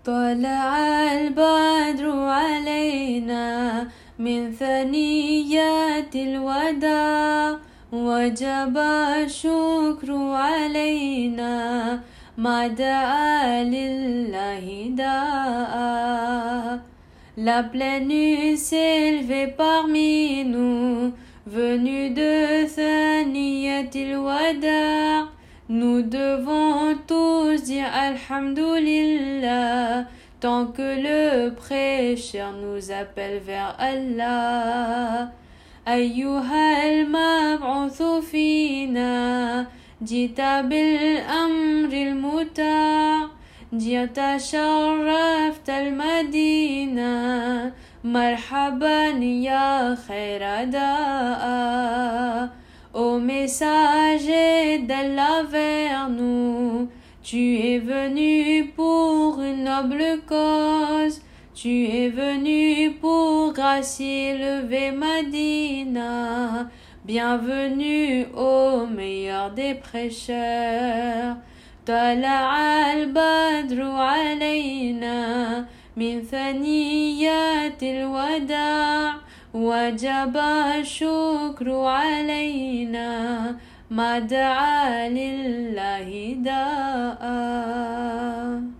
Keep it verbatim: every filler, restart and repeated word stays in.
طلع البدر علينا من ثنيات الوداع وجب الشكر علينا ما دعا لله داء. La pleine nuit s'élevait parmi nous, venue de Thaniyat al-Wada'. Nous devons tous dire Alhamdulillah, tant que le prêcheur nous appelle vers Allah. أيها المبعوث فينا جئت بالأمر المطاع، جئت شرفت المدينة، مرحبا يا خير داء. Ô messager d'Allah vers nous, tu es venu pour une noble cause, tu es venu pour gracier lever Madina. Bienvenue au meilleur des prêcheurs. طلع البدر علينا من ثنيات الوداع وجب الشكر علينا ما دعا لله داء.